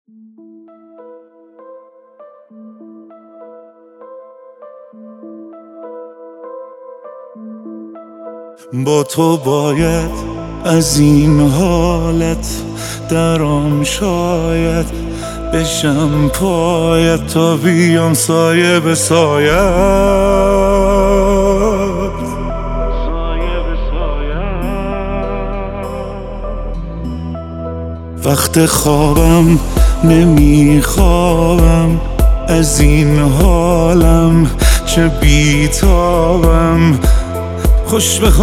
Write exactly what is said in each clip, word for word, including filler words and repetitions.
با تو باید از این حالت درام، شاید بشم پایت تا بیام سایه به سایت. وقت خوابم نمیخوابم از این حالم، چه بیتابم خوش به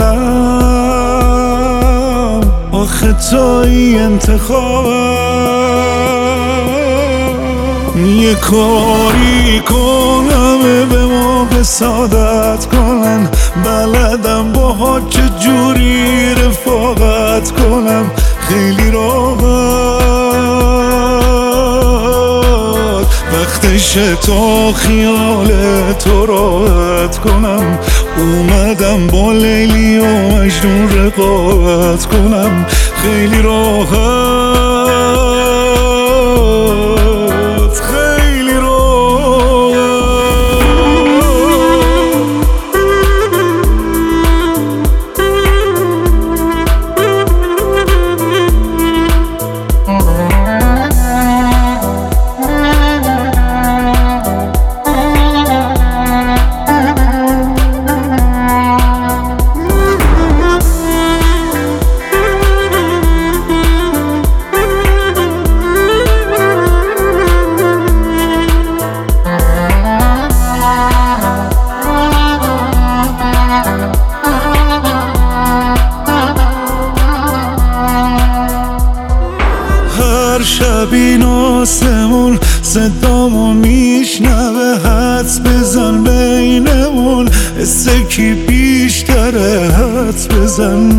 حالم، آخه توی انتخابم. یه کاری کنم به موقع سعادت کنن، بلدم با چه جوری رفاقت کنم خیلی راحت. وقتشه تا خیال تو راحت کنم، اومدم با لیلی و مجنون رقابت کنم خیلی راحت، خیلی راحت. هر شب این آسمون صدامو میشنوه، حدس بزن بینمون حسه کی بیشتره، حدس بزن.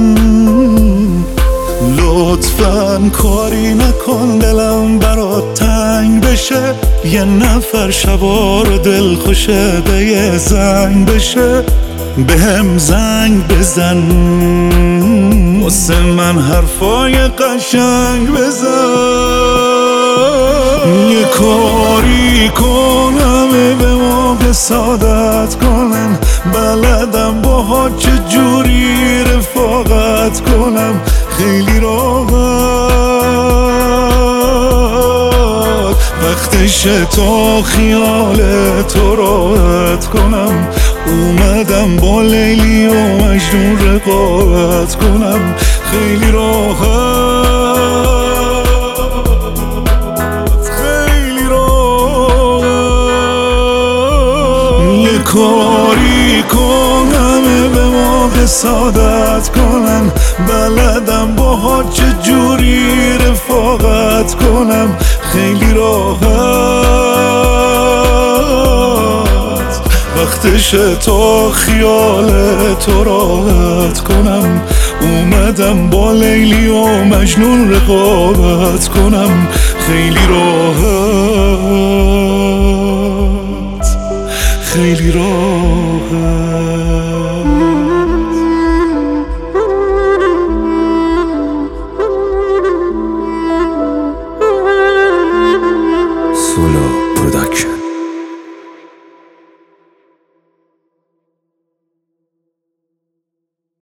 لطفاً کاری نکن دلم برات تنگ بشه، یه نفر شبار دل خوشه به یه زنگ بشه، به هم زنگ بزن واسه من حرفای قشنگ بزن. یه کاری کنم به موقع سعادت کنن، بلدم با چه جوری رفاقت کنم خیلی راحت. وقتشه تا خیال تو راحت کنم، اومدم با لیلی و مجنون رقابت کنم خیلی راحت، خیلی راحت. یه کاری کنم به موقع سعادت کنن، بلدم با چه جوری رفاقت کنم خیلی راحت. وقتشه تا خیال تو راحت کنم، اومدم با لیلی و مجنون رقابت کنم خیلی راحت، خیلی راحت.